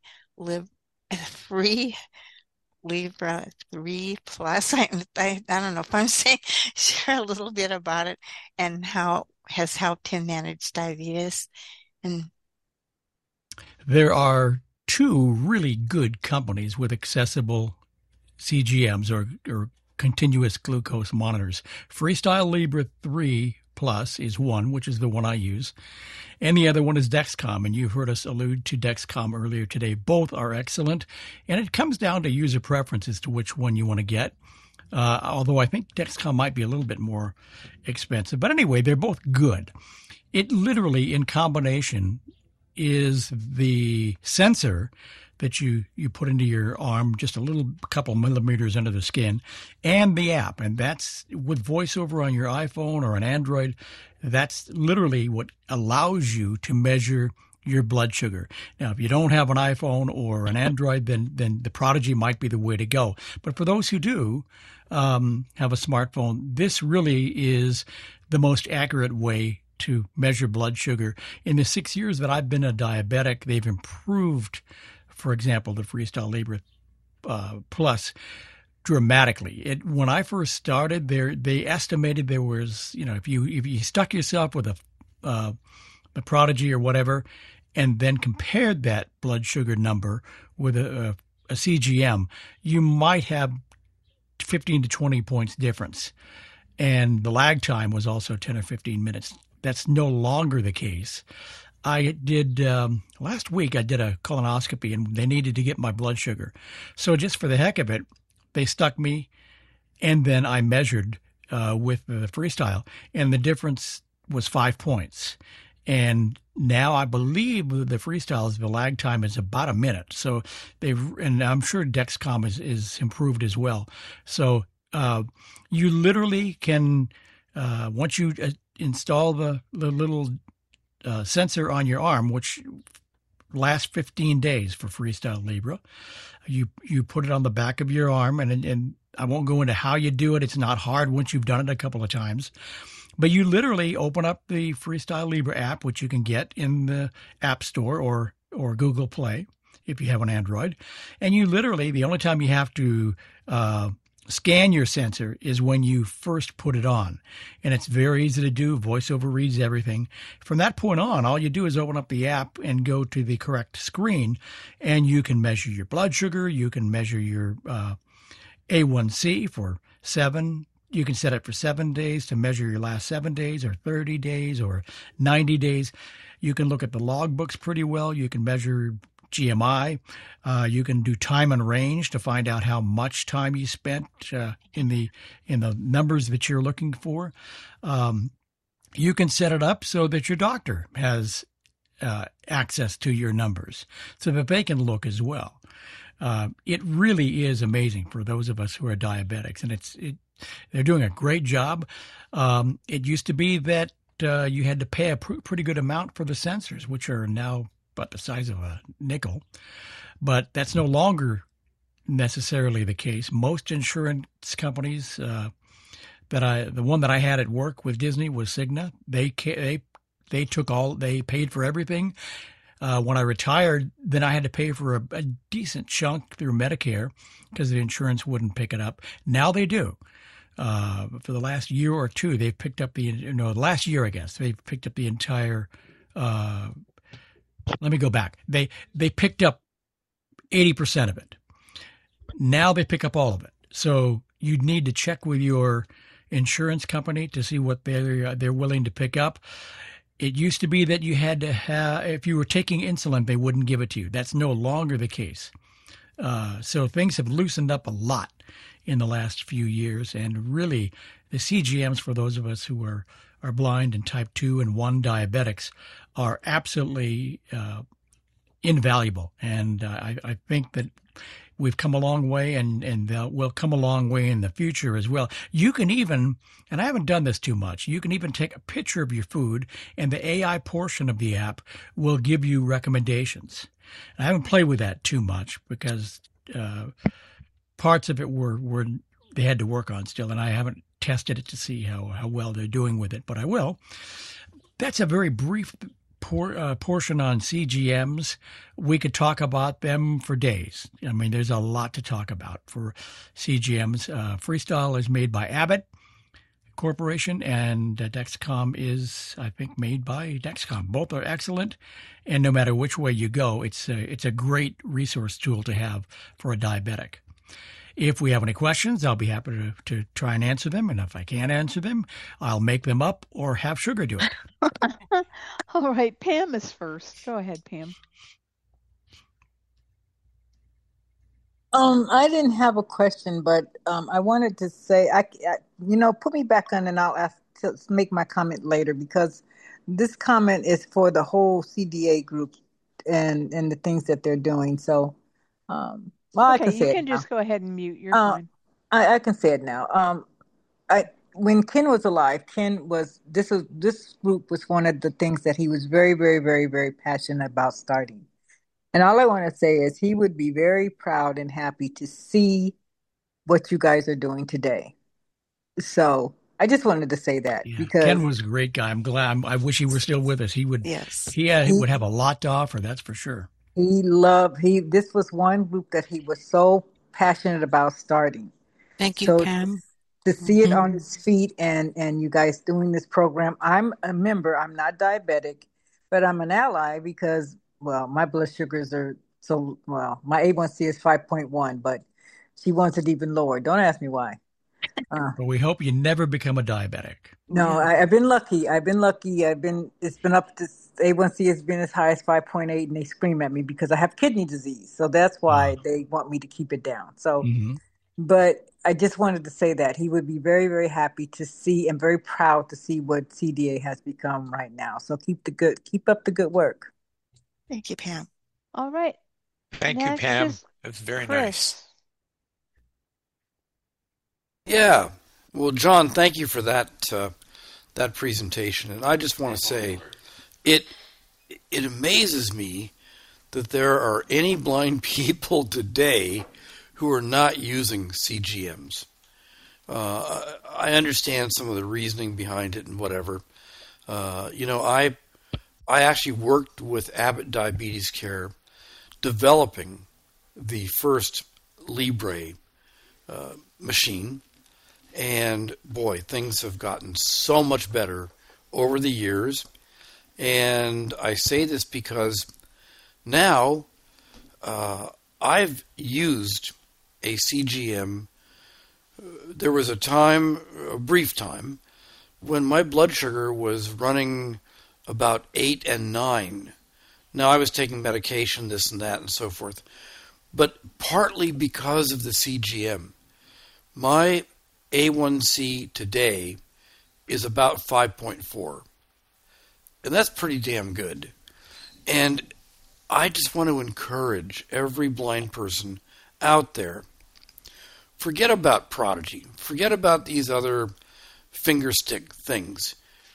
Libra 3 Plus. I don't know if I'm saying, share a little bit about it and how it has helped him manage diabetes. And there are 2 really good companies with accessible CGMs or continuous glucose monitors. Freestyle Libra 3 Plus is one, which is the one I use, and the other one is Dexcom, and you've heard us allude to Dexcom earlier today. Both are excellent, and it comes down to user preference as to which one you want to get, although I think Dexcom might be a little bit more expensive. But anyway, they're both good. It literally, in combination, is the sensor that you put into your arm, just a couple millimeters under the skin, and the app. And that's with VoiceOver on your iPhone or an Android. That's literally what allows you to measure your blood sugar. Now, if you don't have an iPhone or an Android, then the Prodigy might be the way to go. But for those who do have a smartphone, this really is the most accurate way to measure blood sugar. In the 6 years that I've been a diabetic, they've improved, for example, the Freestyle Libre Plus dramatically. When I first started, they estimated there was, if you stuck yourself with a Prodigy or whatever, and then compared that blood sugar number with a CGM, you might have 15 to 20 points difference. And the lag time was also 10 or 15 minutes. That's no longer the case. I did, last week I did a colonoscopy and they needed to get my blood sugar. So just for the heck of it, they stuck me and then I measured with the Freestyle, and the difference was 5 points. And now I believe the Freestyle, the lag time is about a minute. So and I'm sure Dexcom is improved as well. So you literally can, once you install the little sensor on your arm, which lasts 15 days for Freestyle Libre, you put it on the back of your arm, and I won't go into how you do it. It's not hard once you've done it a couple of times. But you literally open up the Freestyle Libre app, which you can get in the App Store or Google Play if you have an Android. And you literally, the only time you have to scan your sensor is when you first put it on. And it's very easy to do. VoiceOver reads everything. From that point on, all you do is open up the app and go to the correct screen, and you can measure your blood sugar. You can measure your A1C for 7. You can set it for 7 days to measure your last 7 days, or 30 days, or 90 days. You can look at the logbooks pretty well. You can measure GMI. You can do time and range to find out how much time you spent in the numbers that you're looking for. You can set it up so that your doctor has access to your numbers so that they can look as well. It really is amazing for those of us who are diabetics, and they're doing a great job. It used to be that you had to pay a pretty good amount for the sensors, which are now about the size of a nickel. But that's no longer necessarily the case. Most insurance companies, the one that I had at work with Disney was Cigna. They paid for everything. When I retired, then I had to pay for a decent chunk through Medicare because the insurance wouldn't pick it up. Now they do. For the last year or two, they've picked up last year, I guess, they've picked up the entire, let me go back. They picked up 80% of it. Now they pick up all of it. So you need to check with your insurance company to see what they're willing to pick up. It used to be that you had to have, if you were taking insulin, they wouldn't give it to you. That's no longer the case. So things have loosened up a lot in the last few years, and really the CGMs for those of us who are blind and type 2 and 1 diabetics are absolutely invaluable. And I think that we've come a long way, and we'll come a long way in the future as well. You can even, and I haven't done this too much, you can even take a picture of your food, and the AI portion of the app will give you recommendations. I haven't played with that too much because parts of it were they had to work on still, and I haven't tested it to see how well they're doing with it, but I will. That's a very brief portion on CGMs. We could talk about them for days. I mean, there's a lot to talk about for CGMs. Freestyle is made by Abbott Corporation, and Dexcom is, I think, made by Dexcom. Both are excellent, and no matter which way you go, it's a great resource tool to have for a diabetic. If we have any questions, I'll be happy to try and answer them. And if I can't answer them, I'll make them up or have Sugar do it. All right. Pam is first. Go ahead, Pam. I didn't have a question, but I wanted to say, put me back on and I'll ask to make my comment later, because this comment is for the whole CDA group and the things that they're doing. So, I can say you can just go ahead and mute. You're fine. I can say it now. when Ken was alive, this group was one of the things that he was very, very, very, very passionate about starting. And all I want to say is he would be very proud and happy to see what you guys are doing today. So I just wanted to say that because Ken was a great guy. I'm glad. I wish he were still with us. He would. Yes. He would have a lot to offer. That's for sure. This was one group that he was so passionate about starting. Thank you, So Pam. to see it on his feet and you guys doing this program. I'm a member. I'm not diabetic, but I'm an ally because, well, my blood sugars are my A1C is 5.1, but she wants it even lower. Don't ask me why. But we hope you never become a diabetic. No, I've been lucky. It's been up to A1C has been as high as 5.8 and they scream at me because I have kidney disease. So that's why they want me to keep it down. So, but I just wanted to say that he would be very, very happy to see and very proud to see what CDA has become right now. So keep up the good work. Thank you, Pam. All right. Thank you, Pam. That's very nice. Yeah. Well, John, thank you for that presentation. And I just want to say it amazes me that there are any blind people today who are not using CGMs. I understand some of the reasoning behind it and whatever. I actually worked with Abbott Diabetes Care developing the first Libre machine. And boy, things have gotten so much better over the years. And I say this because now I've used a CGM. There was a brief time, when my blood sugar was running about 8 and 9. Now, I was taking medication, this and that, and so forth. But partly because of the CGM, my A1C today is about 5.4. And that's pretty damn good. And I just want to encourage every blind person out there, forget about Prodigy. Forget about these other finger stick things.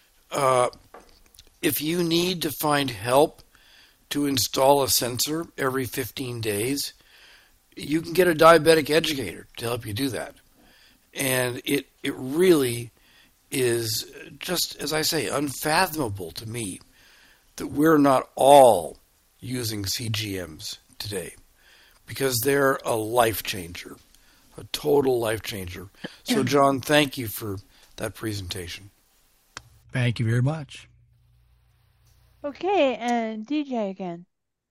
If you need to find help to install a sensor every 15 days, you can get a diabetic educator to help you do that. And it really is just, as I say, unfathomable to me that we're not all using CGMs today, because they're a life changer, a total life changer. So, John, thank you for that presentation. Thank you very much. Okay, and DJ again.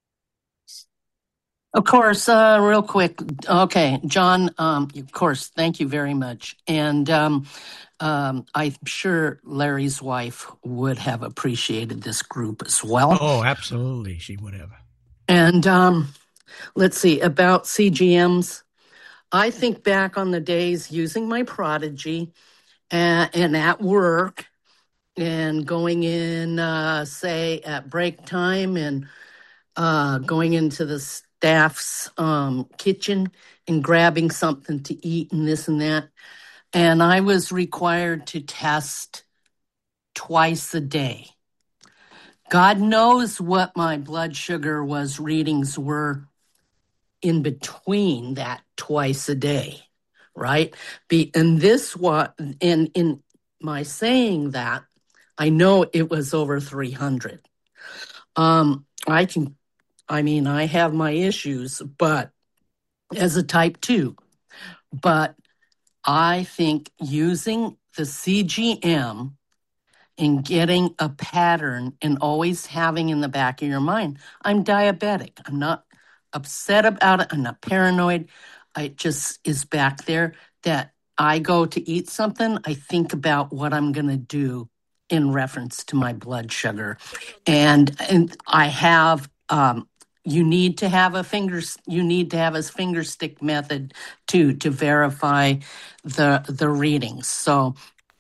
Of course, real quick. Okay, John, of course, thank you very much. And I'm sure Larry's wife would have appreciated this group as well. Oh, absolutely. She would have. And let's see, about CGMs. I think back on the days using my Prodigy and at work and going in, say, at break time and going into the staff's kitchen and grabbing something to eat and this and that. And I was required to test twice a day. God knows what my blood sugar readings were in between that twice a day, right? And in my saying that, I know it was over 300. I have my issues, but as a type 2, but I think using the CGM and getting a pattern and always having in the back of your mind, I'm diabetic. I'm not upset about it. I'm not paranoid. It just is back there that I go to eat something. I think about what I'm going to do in reference to my blood sugar. And I have, you need to have a finger stick method to verify the readings. So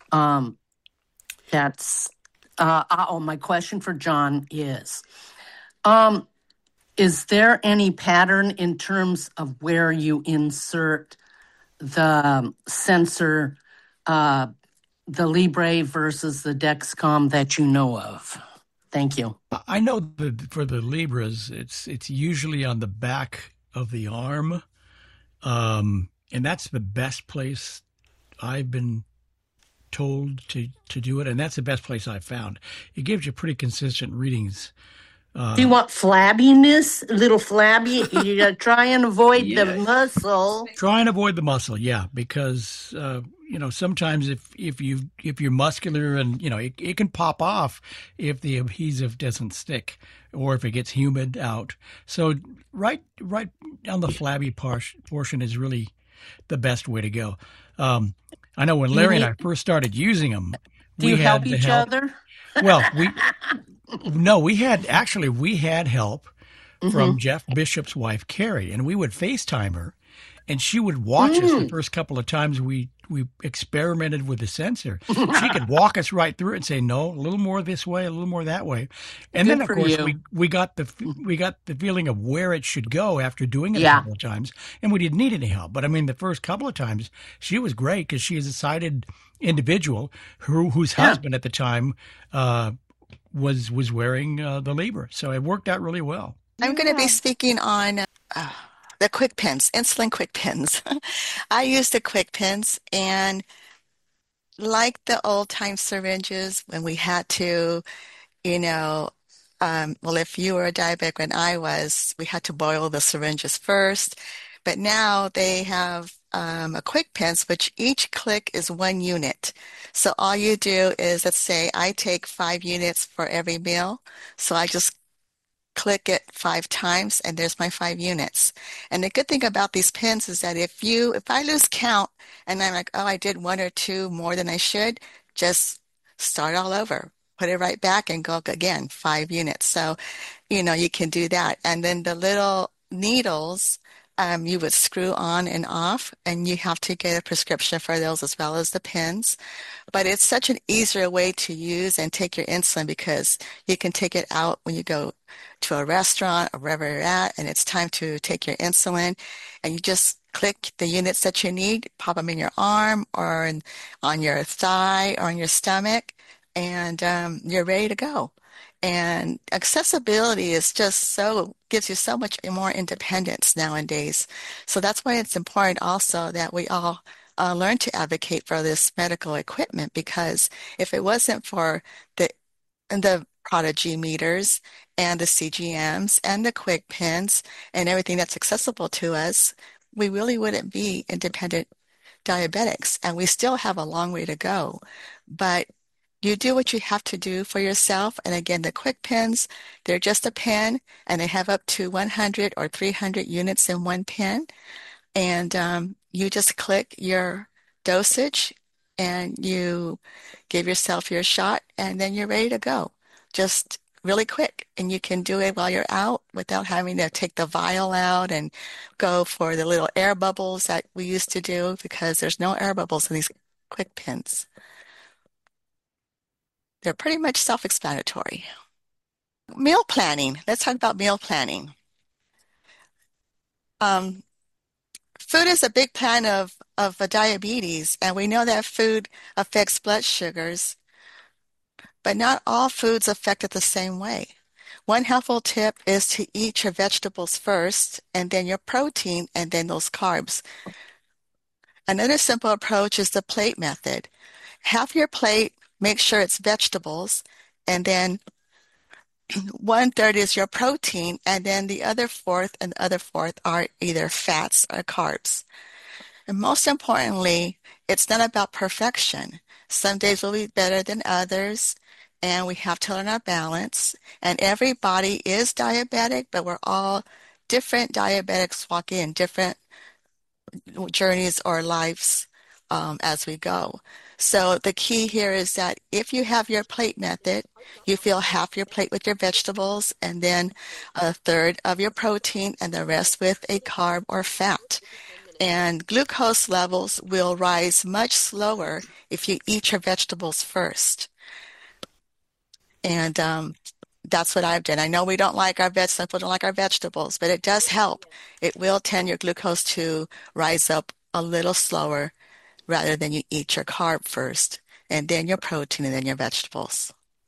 that's my question for John is there any pattern in terms of where you insert the sensor the Libre versus the Dexcom that you know of? Thank you. I know that for the Libras, it's usually on the back of the arm, and that's the best place I've been told to do it, and that's the best place I've found. It gives you pretty consistent readings. Do you want flabbiness? A little flabby? You gotta try and avoid the muscle. Try and avoid the muscle, yeah, because sometimes if you're muscular and it can pop off if the adhesive doesn't stick or if it gets humid out. So right on the flabby portion is really the best way to go. I know when Larry and I first started using them, do you help each other? Well, we had help from Jeff Bishop's wife, Carrie, and we would FaceTime her, and she would watch us the first couple of times we experimented with the sensor. She could walk us right through it and say, no, a little more this way, a little more that way. And then, of course, we got the feeling of where it should go after doing it a couple of times, and we didn't need any help. But, I mean, the first couple of times, she was great because she is a sighted individual whose husband at the time was wearing the Libre. So it worked out really well. I'm going to be speaking on the quick pens, insulin quick pens. I use the quick pens, and like the old time syringes when we had to, if you were a diabetic when I was, we had to boil the syringes first. But now they have a quick pens, which each click is 1 unit. So all you do is, let's say I take 5 units for every meal. So I just click it 5 times and there's my 5 units. And the good thing about these pens is that if I lose count and I'm like, oh, I did 1 or 2 more than I should, just start all over, put it right back and go again, 5 units. So, you can do that. And then the little needles, you would screw on and off, and you have to get a prescription for those as well as the pens. But it's such an easier way to use and take your insulin because you can take it out when you go to a restaurant or wherever you're at, and it's time to take your insulin, and you just click the units that you need, pop them in your arm or on your thigh or on your stomach, and you're ready to go. And accessibility gives you so much more independence nowadays. So that's why it's important also that we all learn to advocate for this medical equipment, because if it wasn't for the Prodigy meters and the CGMs and the quick pens and everything that's accessible to us, we really wouldn't be independent diabetics, and we still have a long way to go. But you do what you have to do for yourself. And again, the quick pens, they're just a pen, and they have up to 100 or 300 units in one pen. And you just click your dosage and you give yourself your shot, and then you're ready to go. Just really quick. And you can do it while you're out without having to take the vial out and go for the little air bubbles that we used to do, because there's no air bubbles in these quick pens. They're pretty much self-explanatory. Meal planning. Let's talk about meal planning. Food is a big plan of diabetes, and we know that food affects blood sugars, but not all foods affect it the same way. One helpful tip is to eat your vegetables first, and then your protein, and then those carbs. Another simple approach is the plate method. Half your plate, make sure it's vegetables, and then 1/3 is your protein, and then the other fourth are either fats or carbs. And most importantly, it's not about perfection. Some days will be better than others, and we have to learn our balance. And everybody is diabetic, but we're all different diabetics walking in different journeys or lives as we go. So the key here is that if you have your plate method, you fill half your plate with your vegetables and then 1/3 of your protein and the rest with a carb or fat. And glucose levels will rise much slower if you eat your vegetables first. And that's what I've done. I know we don't like our some people don't like our vegetables, but it does help. It will tend your glucose to rise up a little slower rather than you eat your carb first. and then your protein, and then your vegetables.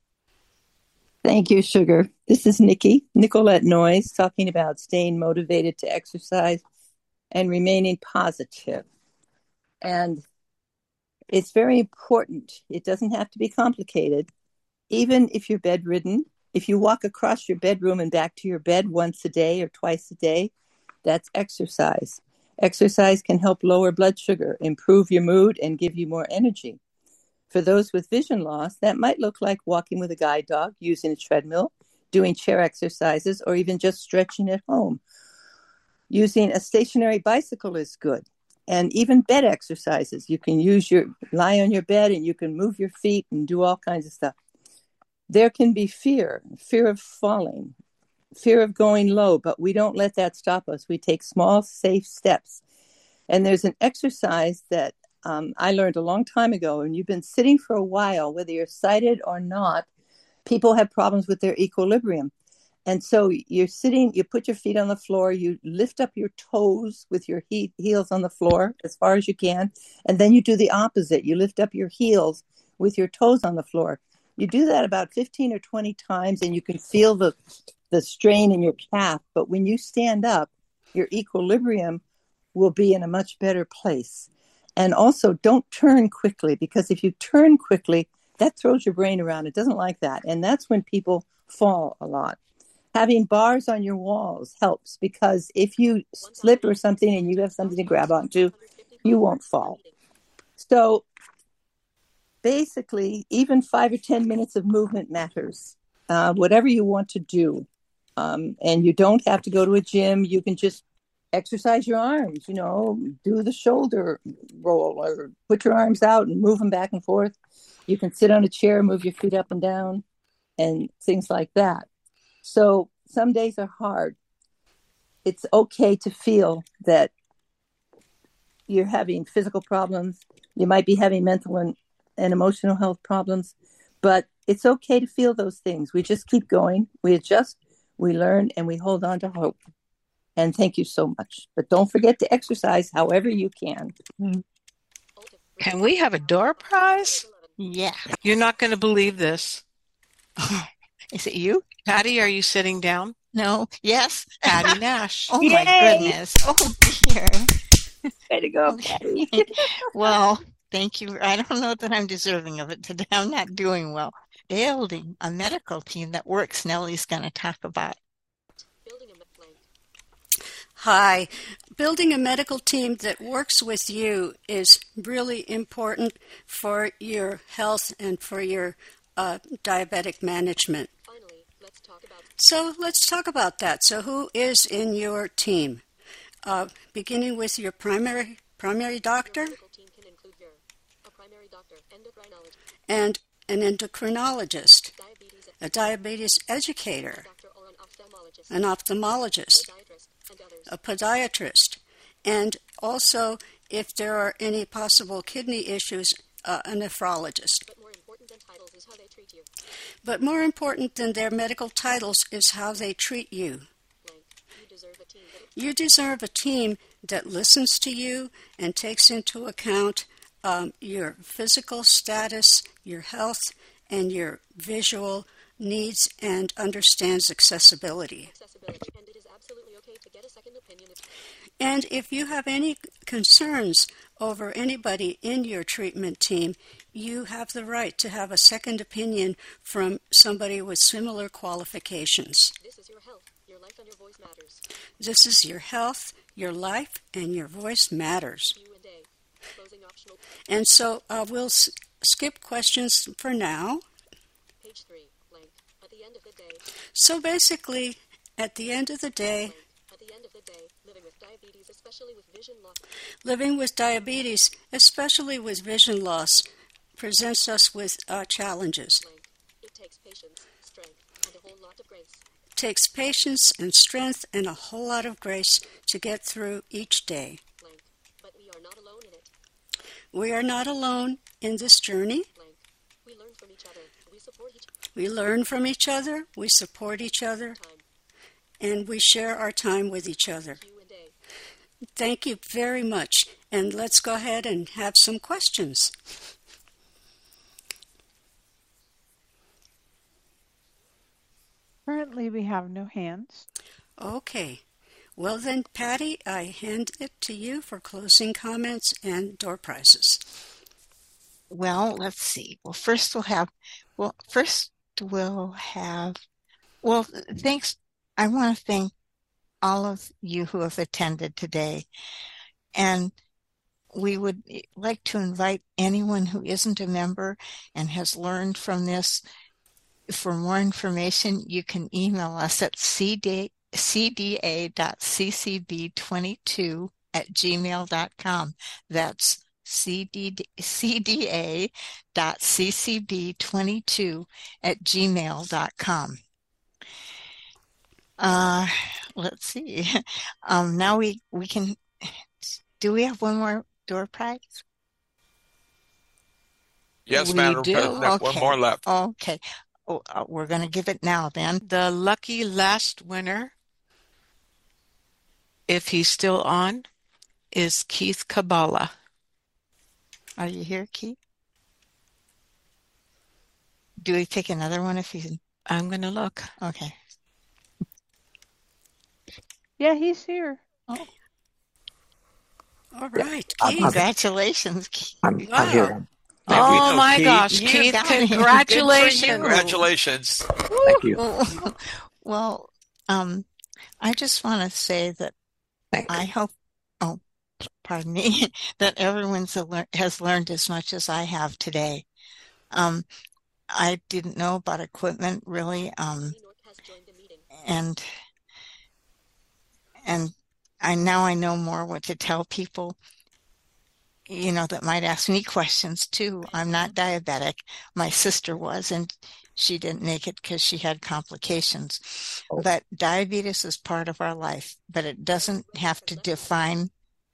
Thank you, Sugar. This is Nicolette Noyes, talking about staying motivated to exercise and remaining positive. And it's very important. It doesn't have to be complicated. Even if you're bedridden, if you walk across your bedroom and back to your bed once a day or twice a day, that's exercise. Exercise can help lower blood sugar, improve your mood, and give you more energy. For those with vision loss, that might look like walking with a guide dog, using a treadmill, doing chair exercises, or even just stretching at home. Using a stationary bicycle is good. And even bed exercises. You can lie on your bed and you can move your feet and do all kinds of stuff. There can be fear of falling, fear of going low, but we don't let that stop us. We take small, safe steps. And there's an exercise that I learned a long time ago, and you've been sitting for a while, whether you're sighted or not, people have problems with their equilibrium. And so you're sitting, you put your feet on the floor, you lift up your toes with your heels on the floor as far as you can, and then you do the opposite. You lift up your heels with your toes on the floor. You do that about 15 or 20 times, and you can feel the strain in your calf. But when you stand up, your equilibrium will be in a much better place. And also, don't turn quickly, because if you turn quickly, that throws your brain around. It doesn't like that. And that's when people fall a lot. Having bars on your walls helps, because if you slip or something and you have something to grab onto, you won't fall. So basically, even 5 or 10 minutes of movement matters, whatever you want to do. And you don't have to go to a gym. You can just exercise your arms, do the shoulder roll or put your arms out and move them back and forth. You can sit on a chair, move your feet up and down and things like that. So some days are hard. It's okay to feel that you're having physical problems. You might be having mental and emotional health problems, but it's okay to feel those things. We just keep going. We adjust, we learn, and we hold on to hope. And thank you so much. But don't forget to exercise however you can. Can we have a door prize? Yeah. You're not going to believe this. Is it you? Patty, are you sitting down? No. Yes. Patty Nash. Oh, my goodness. Oh, dear. Way to go, Patty. Well, thank you. I don't know that I'm deserving of it today. I'm not doing well. Building a medical team that works, Nellie's going to talk about. Hi. Building a medical team that works with you is really important for your health and for your diabetic management. So let's talk about that. So who is in your team? Beginning with your primary doctor and an endocrinologist, a diabetes educator, an ophthalmologist, a podiatrist, and also, if there are any possible kidney issues, a nephrologist. But more important than their medical titles is how they treat you. You deserve a team that listens to you and takes into account your physical status, your health, and your visual needs, and understands accessibility. And if you have any concerns over anybody in your treatment team, you have the right to have a second opinion from somebody with similar qualifications. This is your health, your life, and your voice matters. This is your health, your life, and your voice matters. And so we'll skip questions for now. Page 3, blank. At the end of the day. So basically, at the end of the day, living with diabetes, especially with vision loss, presents us with challenges. It takes patience, strength, and a whole lot of grace. Takes patience and strength and a whole lot of grace to get through each day. But we are not alone in it. We are not alone in this journey. We learn from each other. We support each other. We learn from each other. We support each other. And we share our time with each other. Thank you very much. And let's go ahead and have some questions. Currently, we have no hands. Okay. Well then, Patty, I hand it to you for closing comments and door prizes. Well, let's see. First thanks. I want to thank all of you who have attended today. And we would like to invite anyone who isn't a member and has learned from this. For more information, you can email us at cda.ccb22@gmail.com. That's cda.ccb22@gmail.com. Let's see. Now we can. Do we have one more door prize? Yes, Madam President. Okay. One more left. Okay. We're going to give it now then. The lucky last winner, if he's still on, is Keith Kabbalah. Are you here, Keith? Do we take another one if he's... I'm going to look. Okay. Yeah, he's here. Oh. All right, Keith. Congratulations, Keith. I'm here. Oh my gosh, Keith, congratulations. Congratulations. Thank you. Well, I just want to say that I hope, pardon me, that everyone has learned as much as I have today. I didn't know about equipment really, and I know more what to tell people, that might ask me questions too. I'm not diabetic. My sister was, and she didn't make it because she had complications. Oh. But diabetes is part of our life, but it doesn't have to define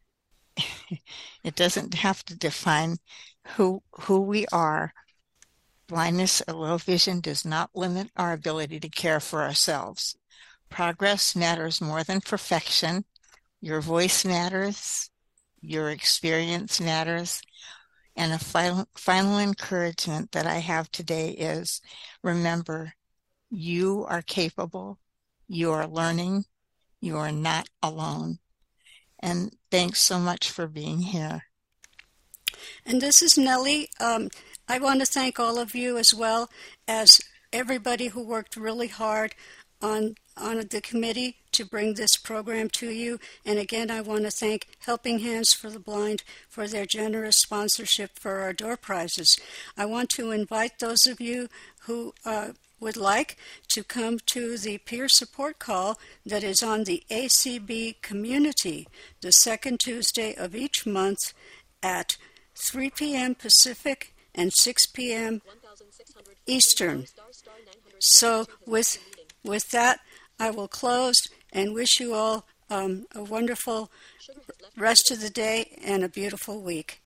who we are. Blindness or low vision does not limit our ability to care for ourselves. Progress matters more than perfection. Your voice matters. Your experience matters. And a final encouragement that I have today is, remember, you are capable. You are learning. You are not alone. And thanks so much for being here. And this is Nellie. I want to thank all of you as well as everybody who worked really hard on the committee to bring this program to you. And again, I want to thank Helping Hands for the Blind for their generous sponsorship for our door prizes. I want to invite those of you who would like to come to the peer support call that is on the ACB community the second Tuesday of each month at 3 p.m. Pacific and 6 p.m. Eastern. So with that, I will close and wish you all a wonderful rest of the day and a beautiful week.